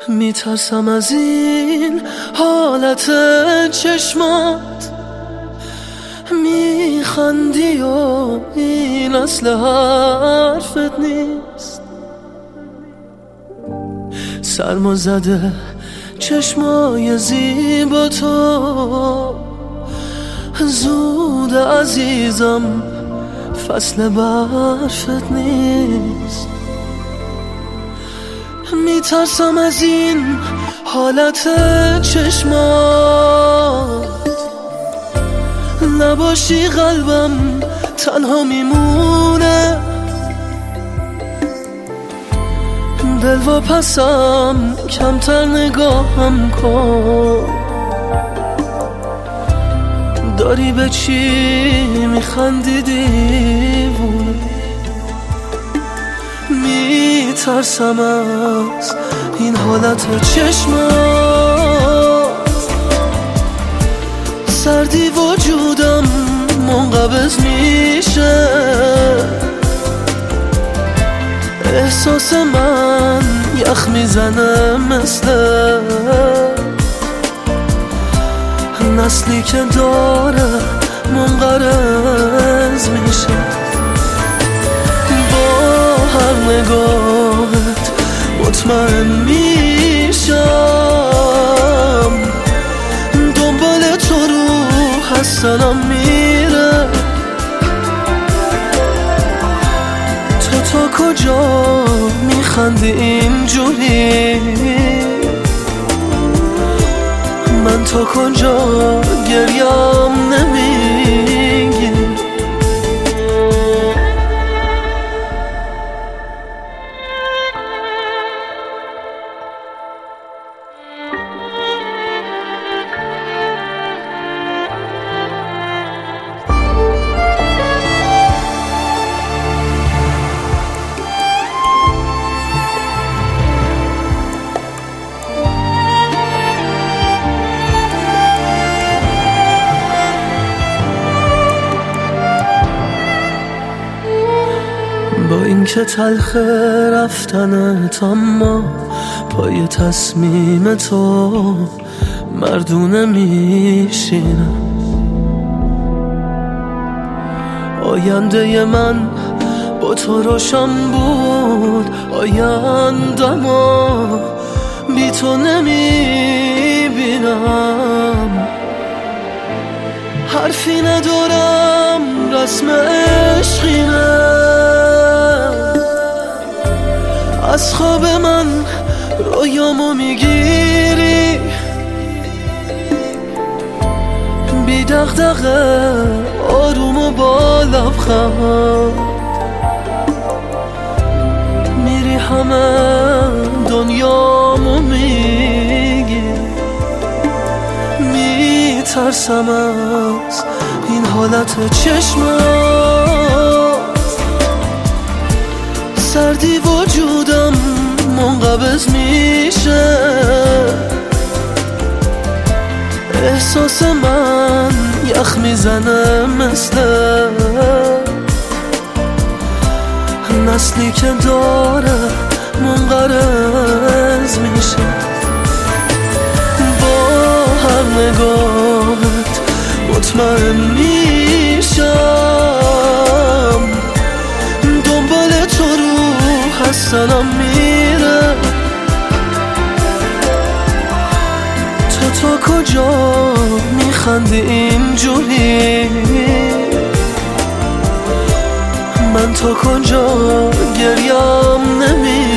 میترسم از این حالت چشمات، میخندی و این اصل حرفت نیست. سرما زده چشمای زیبا تو، زود عزیزم فصل برفت نیست. میترسم از این حالت چشمات، نباشی قلبم تنها میمونه. دل و پسم کمتر نگاهم کن، داری به چی میخندی دیوونه؟ میترسم از این حالت چشمات، سردی وجودم منقبض میشه. احساس من یخ میزنه مثل نسلی که داره منقرض میشه. با هر نگاهت مطمئن میشم، دنبال تو روح حسنم میره. تو تا کجا میخندی اینجوری؟ من تا کجا گریم نمیگی؟ با اینکه تلخ رفتنت، اما پای تصمیم تو مردونه میشینم. آینده من با تو روشن بود، آینده‌مو بی تو نمیبینم. حرفی ندارم، رسم عشقینه. از خواب من رویامو میگیری، بی دغدغه آروم و با لبخند میری همه دنیامو میگی. میترسم از این حالت چشمات، سردی وجودم منقبض میشه. احساس من یخ میزنه مثل نسلی که داره منقرض میشه. با هر نگاهت مطمئن میشم، دنبال تو روح حسنم میره. تو تا کجا میخندی اینجوری؟ من تا کجا گریم نمیگی؟